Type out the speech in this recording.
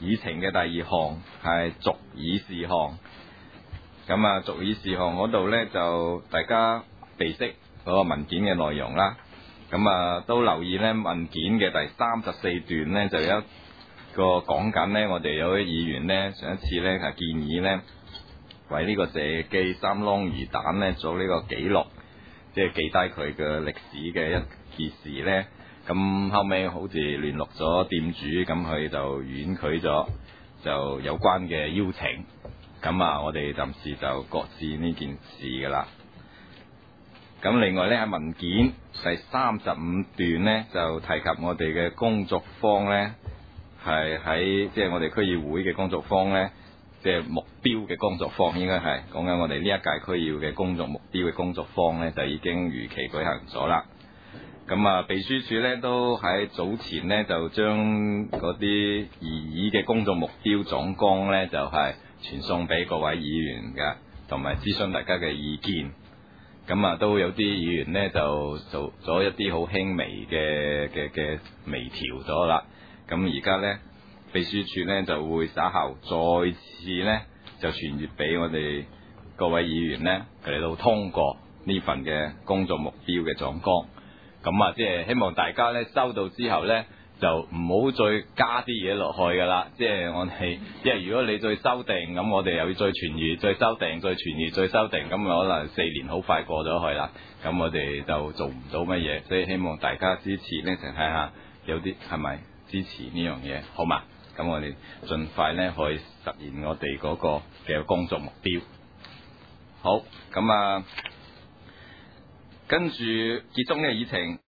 議程嘅第二項係續議事項。咁啊，續議事項嗰度呢，就大家備悉嗰個文件嘅內容啦。咁啊，都留意呢文件嘅第34段呢，就有一個講緊呢，我哋有啲議員呢，上一次呢係建議呢，為呢個射擊三啷魚蛋呢做呢個記錄，即係記低佢嘅歷史嘅一件事呢。咁後尾好似聯絡咗店主，咁佢就婉拒咗就有關嘅邀請。咁啊，我哋暫時就擱置呢件事噶啦。咁另外呢，喺文件第35段呢，就提及我哋嘅工作坊呢，係喺即係我哋區議會嘅工作坊呢，即係目標嘅工作坊，應該係講緊我哋呢一屆區議會嘅工作目標嘅工作坊呢，就已經如期舉行咗啦。咁啊，秘書處呢都喺早前呢，就將嗰啲擬議嘅工作目標總綱呢，就係傳送俾各位議員嘅，同埋諮詢大家嘅意見。咁啊，都有啲議員呢，就做咗一啲好輕微嘅微調咗啦。咁而家呢，秘書處呢就會稍後再次呢，就傳閱俾我哋各位議員呢，嚟到通過呢份嘅工作目標嘅總綱。咁啊，即係希望大家呢收到之後呢，就唔好再加啲嘢落去噶啦。即係我哋，因為如果你再修訂，咁我哋又要再傳閱、再修訂、再傳閱、再修訂，咁可能4年好快過咗去啦。咁我哋就做唔到乜嘢，所以希望大家支持呢，就睇下有啲係咪支持呢樣嘢，好嘛？咁我哋盡快呢去實現我哋嗰個嘅工作目標。好，咁啊，跟住結束呢個議程。